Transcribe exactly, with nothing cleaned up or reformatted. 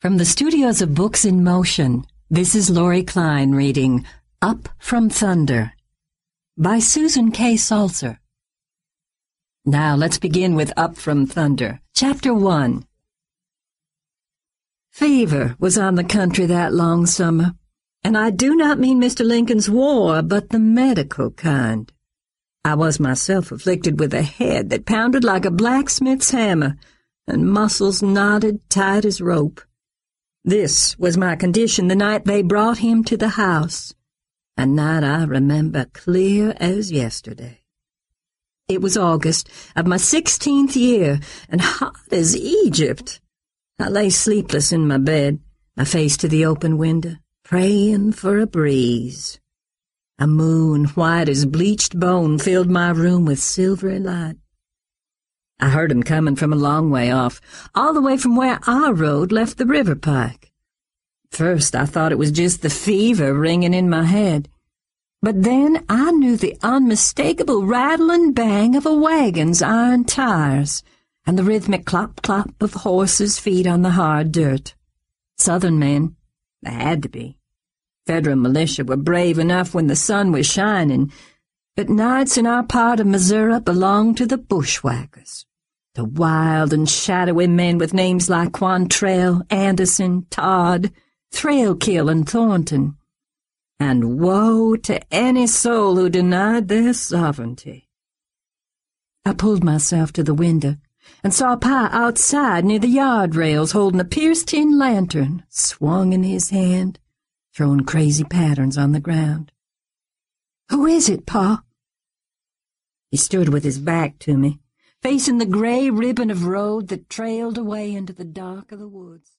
From the studios of Books in Motion, this is Lori Klein reading Up from Thunder by Susan K. Salzer. Now let's begin with Up from Thunder, Chapter one. Fever was on the country that long summer, and I do not mean Mister Lincoln's war, but the medical kind. I was myself afflicted with a head that pounded like a blacksmith's hammer, and muscles knotted tight as rope. This was my condition the night they brought him to the house, a night I remember clear as yesterday. It was August of my sixteenth year, and hot as Egypt. I lay sleepless in my bed, my face to the open window, praying for a breeze. A moon, white as bleached bone, filled my room with silvery light. I heard him coming from a long way off, all the way from where our road left the river pike. First I thought it was just the fever ringing in my head, but then I knew the unmistakable rattle and bang of a wagon's iron tires and the rhythmic clop-clop of horses' feet on the hard dirt. Southern men, they had to be. Federal militia were brave enough when the sun was shining, but nights in our part of Missouri belonged to the bushwhackers, the wild and shadowy men with names like Quantrell, Anderson, Todd, Thrailkill, and Thornton. And woe to any soul who denied their sovereignty. I pulled myself to the window and saw Pa outside near the yard rails holding a pierced tin lantern swung in his hand, throwing crazy patterns on the ground. "Who is it, Pa?" He stood with his back to me, facing the gray ribbon of road that trailed away into the dark of the woods.